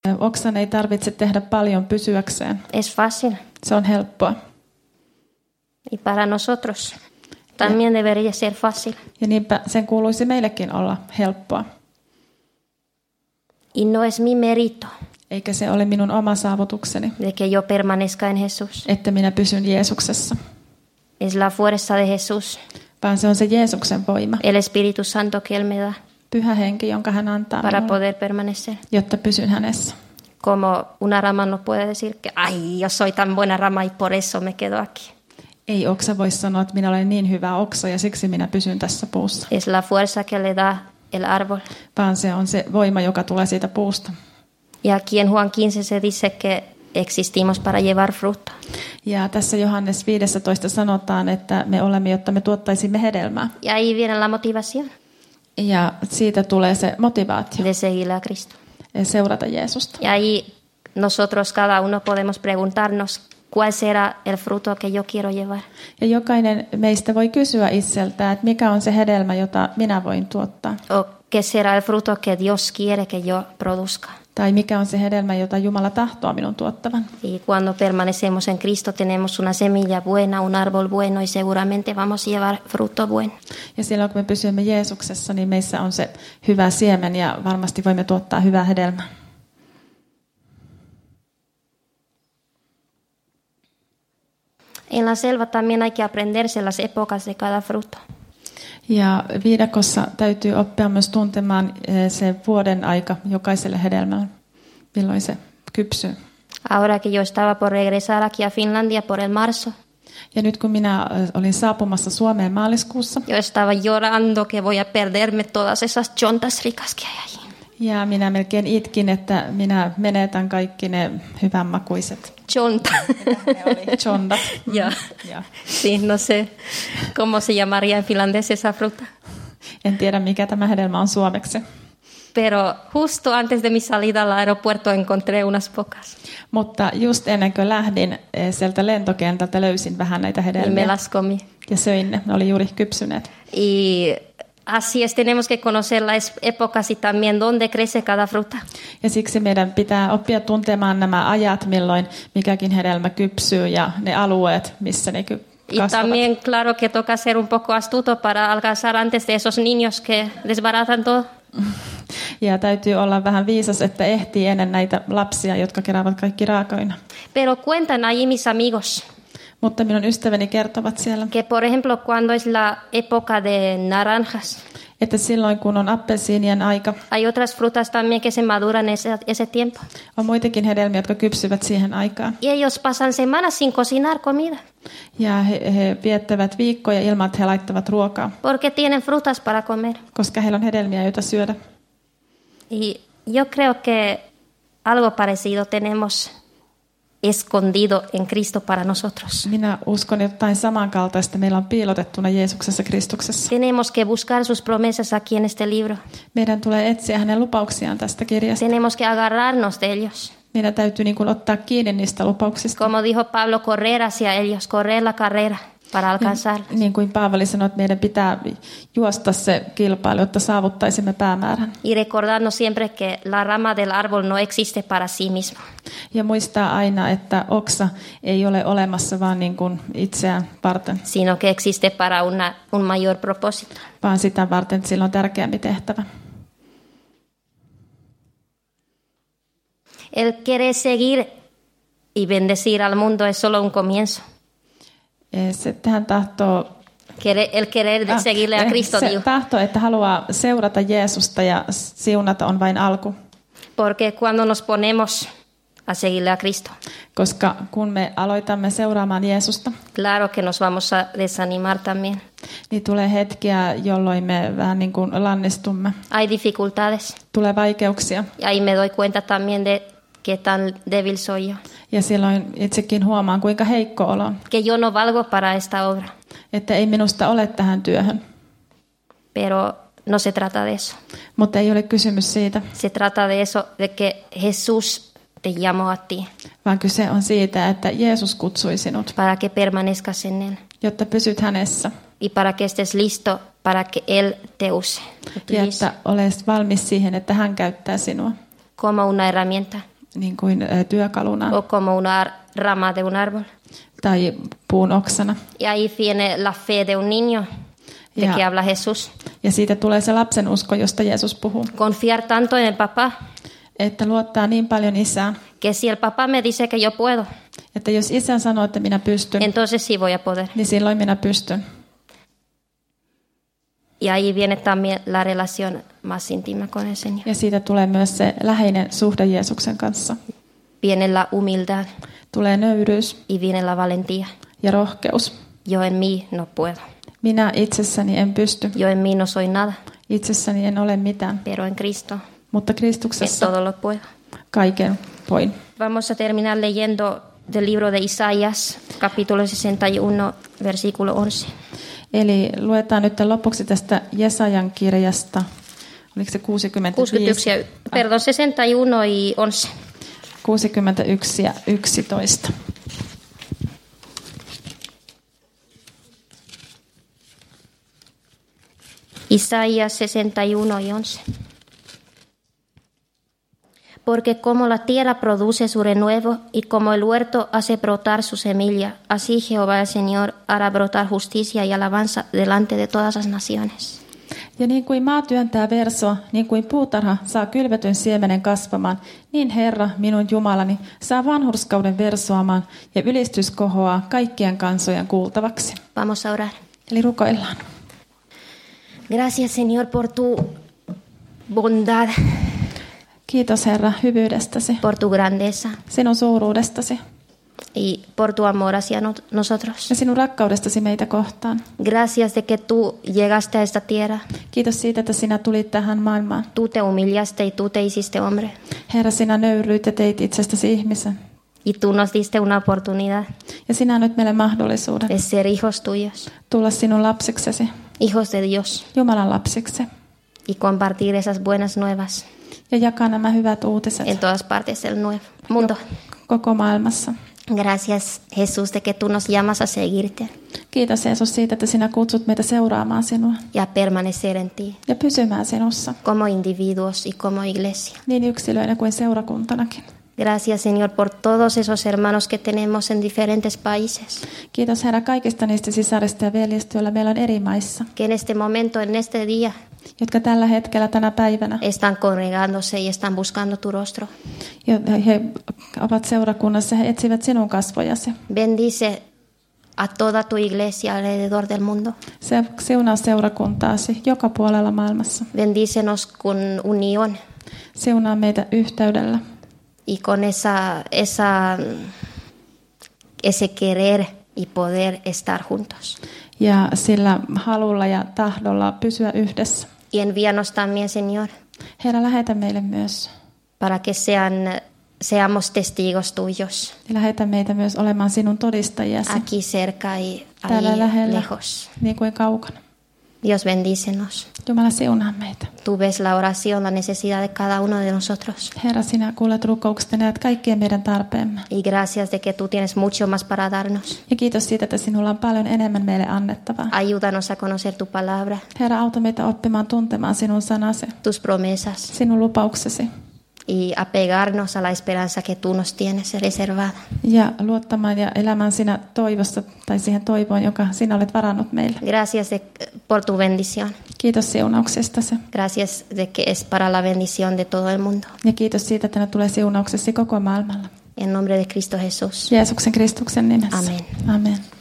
Oksan ei tarvitse tehdä paljon pysyäkseen. Es fácil. Se on helppoa. Y para nosotros también debería ser fácil. Ja niinpä sen kuuluisi meillekin olla helppoa. Y no es mi mérito Eikä se ole minun oma saavutukseni, de que yo permanezca en Jesús. että minä pysyn Jeesuksessa, Es la fuerza de Jesús, vaan se on se Jeesuksen voima, el Espíritu Santo que Él me da Pyhä Henki, jonka hän antaa para minulle, poder permanecer. jotta pysyn hänessä. Como una rama no puede decir que, ay, yo soy tan buena rama y por eso me quedo aquí. Ei oksa voi sanoa, että minä olen niin hyvä oksa ja siksi minä pysyn tässä puussa, Es la fuerza que le da el árbol. vaan se on se voima, joka tulee siitä puusta. Y aquí en Juan 15 se dice que existimos para llevar fruto. Ja tässä Johannes 15 sanotaan, että me olemme, jotta me tuottaisimme hedelmää. Y ahí viene la motivación Ja siitä tulee se motivaatio de seguirle a Cristo. seurata Jeesusta. Y ahí nosotros cada uno podemos preguntarnos cuál será el fruto que yo quiero llevar. Ja jokainen meistä voi kysyä itseltään, että mikä on se hedelmä, jota minä voin tuottaa. O qué será el fruto que Dios quiere que yo produzca. Tai mikä on se hedelmä, jota Jumala tahtoo minun tuottavan. Y cuando permanecemos en Cristo tenemos una semilla buena, un árbol bueno y seguramente vamos a llevar fruto bueno. Ja silloin kun me pysymme Jeesuksessa, niin meissä on se hyvä siemen ja varmasti voimme tuottaa hyvää hedelmää. En la selva también hay que aprenderse las épocas de cada fruto. Ja viidakossa täytyy oppia myös tuntemaan se vuoden aika jokaiselle hedelmälle, milloin se kypsyy. Ahora que yo estaba por regresar aquí a Finlandia por el marzo, Ja nyt kun minä olin saapumassa Suomeen maaliskuussa, yo estaba llorando que voy a perderme todas esas chontas ricas que hay allí. ja minä melkein itkin, että minä menetän kaikki ne hyvänmakuiset Chonta. chondat. Ya. Ja. Sí, no sé cómo se llamaría en finlandés esa fruta. En tiedä, mikä tämä hedelmä on suomeksi. Pero justo antes de mi salida al aeropuerto encontré unas pocas. Mutta just ennen kuin lähdin sieltä lentokentältä, löysin vähän näitä Y me hedelmiä las comí. ja söin ne. Ne oli juuri kypsyneet. Y así es, tenemos que conocer las épocas y también dónde crece cada fruta. Ja siksi meidän pitää oppia tuntemaan nämä ajat, milloin mikäkin hedelmä kypsyy ja ne alueet, missä ne Y kasvavat. también, claro, que toca ser un poco astuto para alcanzar antes de esos niños que desbaratan todo. Ja täytyy olla vähän viisas, että ehtii ennen näitä lapsia, jotka keräävät kaikki raakaina. Pero cuentan ahí mis amigos Mutta minun ystäväni kertovat siellä, que, por ejemplo, cuando es la época de naranjas, että silloin kun on appelsiinien aika, hay otras frutas también que se maduran ese tiempo. on muitakin hedelmiä, jotka kypsyvät siihen aikaan. Y ellos pasan semanas sin cocinar comida, Ja he viettävät viikkoja ilman, että he laittavat ruokaa, porque tienen frutas para comer. koska heillä on hedelmiä, joita syödä. Y yo creo que algo parecido tenemos escondido en Cristo para nosotros. Minä uskon jotain samankaltaista. Meillä on piilotettuna Jeesuksessa Kristuksessa. Tenemos que buscar sus promesas aquí en este libro. Meidän tulee etsiä hänen lupauksiaan tästä kirjasta. Tenemos que agarrarnos de ellos. Meidän täytyy niin kuin ottaa kiinni niistä lupauksista. Como dijo Pablo, correr hacia ellos, correr la carrera para alcanzarlos. Niin kuin Paavali sanoi, että meidän pitää juosta se kilpailu, jotta saavuttaisimme päämäärän. Y recordarnos siempre que la rama del árbol no existe para sí mismo, Ja muistaa aina, että oksa ei ole olemassa vaan niin kuin itseään varten, sino que existe para un mayor propósito. vaan sitä varten, että sillä on tärkeämpi tehtävä. El querer seguir y bendecir al mundo es solo un comienzo. Se tähän tahtoo El querer seguirle a Cristo, se digo. tahto, että haluaa seurata Jeesusta ja siunata on vain alku. Porque cuando nos ponemos a seguirle a Cristo, Koska kun me aloitamme seuraamaan Jeesusta, claro que nos vamos a desanimar también. niin tulee hetkiä, jolloin me vähän niin kuin lannistumme. Hay dificultades. Tulee vaikeuksia. Y ahí me doy cuenta también de qué tan débil soy yo. Ja silloin itsekin huomaan, kuinka heikko olo on. Que yo no valgo para esta obra. Että ei minusta ole tähän työhön. Pero no se trata de eso. Mutta ei ole kysymys siitä, Se trata de eso, de que Jesús te llamó a ti vaan kyse on siitä, että Jeesus kutsui sinut, para que permanezcas en Él jotta pysyt hänessä. y para que estés listo para que Él te use, Ja utilice että olet valmis siihen, että hän käyttää sinua. como una herramienta niin kuin työkaluna o como una rama de un árbol. tai puun oksana. Y ahí viene la fe de un niño de Ya. que habla Jesús. Ja siitä tulee se lapsen usko, josta Jeesus puhuu. Confiar tanto en el papá Että luottaa niin paljon isään, que si el papá me dice que yo puedo, että jos isä sanoo, että minä pystyn, entonces sí voy a poder. niin silloin minä pystyn. Y ahí viene también la relación más íntima con el Señor. Ja siitä tulee myös se läheinen suhde Jeesuksen kanssa. Viene la humildad Tulee nöyryys y viene la valentía. ja rohkeus. Yo en mí no puedo. Minä itsessäni en pysty. Yo en mí no soy nada, Itsessäni en ole mitään, pero en Cristo mutta en Kristuksessa todo lo puedo. kaiken voin. Vamos a terminar leyendo del libro de Isaías, capítulo 61, versículo 11. Eli luetaan nyt lopuksi tästä Jesajan kirjasta. Oliko se 61 ja, 61 y 11. 61 ja 11. Isaías 61 y 11. Porque como la tierra produce su renuevo y como el huerto hace brotar su semilla, así Jehová el Señor hará brotar justicia y alabanza delante de todas las naciones. Ja niin kuin maa työntää versoa, niin kuin puutarha saa kylvetyn siemenen kasvamaan, niin Herra, minun Jumalani, saa vanhurskauden versoamaan ja ylistys kohoaa kaikkien kansojen kuultavaksi. Vamos a orar. Eli rukoillaan. Gracias, Señor, por tu bondad, Kiitos Herra hyvyydestäsi, por tu grandeza sinun suuruudestasi y por tu amor hacia nosotros. ja sinun rakkaudestasi meitä kohtaan. Gracias de que tú llegaste a esta tierra, Kiitos siitä, että sinä tulit tähän maailmaan. tú te humillaste y tú te hiciste hombre. Herra, sinä nöyryit ja teit itsestäsi ihmisen. Y tú nos diste una oportunidad Ja sinä nyt meille mahdollisuuden de ser hijos tuyos, tulla sinun lapsiksesi, hijos de Dios, Jumalan lapsiksi, y compartir esas buenas nuevas ja jakaa nämä hyvät uutiset en todas partes del mundo. koko maailmassa. Gracias, Jesús, de que tú nos llamas a seguirte Kiitos Jeesus siitä, että sinä kutsut meitä seuraamaan sinua y a permanecer en ti, ja pysymään sinussa, como individuos y como iglesia. niin yksilöinä kuin seurakuntanakin. Gracias, Señor, por todos esos hermanos que tenemos en diferentes países, Kiitos Herra kaikista niistä sisarista ja veljistä, joilla meillä on eri maissa, que en este momento, en este día, jotka tällä hetkellä, tänä päivänä, están congregándose y están buscando tu rostro. he ovat seurakunnassa, he etsivät sinun kasvojasi. Bendice a toda tu iglesia alrededor del mundo. Se siunaa seurakuntaasi joka puolella maailmassa. Bendícenos con unión Siunaa meitä yhteydellä y con ese querer y poder estar juntos. ja sillä halulla ja tahdolla pysyä yhdessä. Y envíanos también, Señor, Herra, lähetä meille myös. para que seamos testigos tuyos, Ja lähetä meitä myös olemaan sinun todistajiasi, aquí cerca y täällä ahí lähellä, lejos. niin kuin kaukana. Dios, bendícenos. Jumala, siunaa meitä. Tú ves la oración, la necesidad de cada uno de nosotros. Herra, sinä kuulet rukoukset ja näet kaikkien meidän tarpeemme. Y gracias de que tú tienes mucho más para darnos. Ja kiitos siitä, että sinulla on paljon enemmän meille annettavaa. Ayúdanos a conocer tu palabra, Herra, auta meitä oppimaan tuntemaan sinun sanasi, tus promesas sinun lupauksesi y apegarnos a la esperanza que tú nos tienes reservada. ja luottamaan ja elämään sinä toivossa tai siihen toivoon, joka sinä olet varannut meille. Gracias por tu bendición. Kiitos siunauksestasi Gracias de que es para la bendición de todo el mundo. ja kiitos siitä, että ne tulee siunauksesi koko maailmalla. En nombre de Cristo Jesús. Jeesuksen Kristuksen nimessä. Amen. Amen.